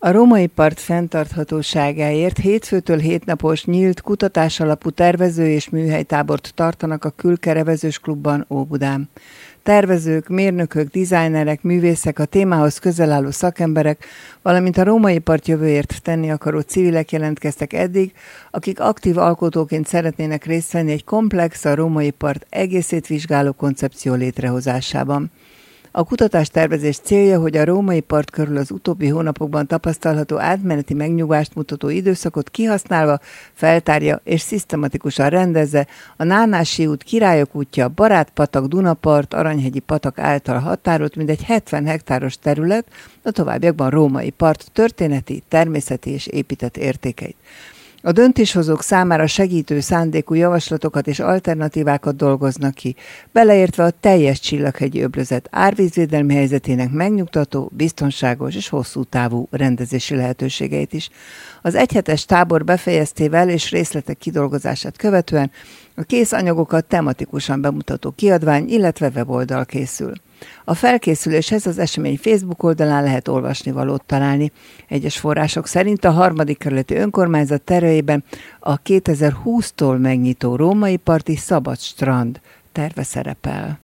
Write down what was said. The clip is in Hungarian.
A római part fenntarthatóságáért hétfőtől 7 napos nyílt kutatásalapú tervező- és műhelytábort tartanak a Külke Revezős Klubban Óbudán. Tervezők, mérnökök, dizájnerek, művészek, a témához közel álló szakemberek, valamint a római part jövőért tenni akaró civilek jelentkeztek eddig, akik aktív alkotóként szeretnének részt venni egy komplex, a római part egészét vizsgáló koncepció létrehozásában. A kutatás-tervezés célja, hogy a római part körül az utóbbi hónapokban tapasztalható átmeneti megnyugvást mutató időszakot kihasználva feltárja és szisztematikusan rendezze a Nánási út, Királyok útja, Barátpatak, Dunapart, Aranyhegyi patak által határolt mindegy 70 hektáros terület, a továbbiakban római part történeti, természeti és épített értékeit. A döntéshozók számára segítő szándékú javaslatokat és alternatívákat dolgoznak ki, beleértve a teljes Csillaghegyi öblözet árvízvédelmi helyzetének megnyugtató, biztonságos és hosszú távú rendezési lehetőségeit is. Az egyhetes tábor befejeztével és részletek kidolgozását követően a kész anyagokat tematikusan bemutató kiadvány, illetve weboldal készül. A felkészüléshez az esemény Facebook oldalán lehet olvasnivalót találni. Egyes források szerint a 3. kerületi önkormányzat terveiben a 2020-tól megnyitó római parti szabad strand terve szerepel.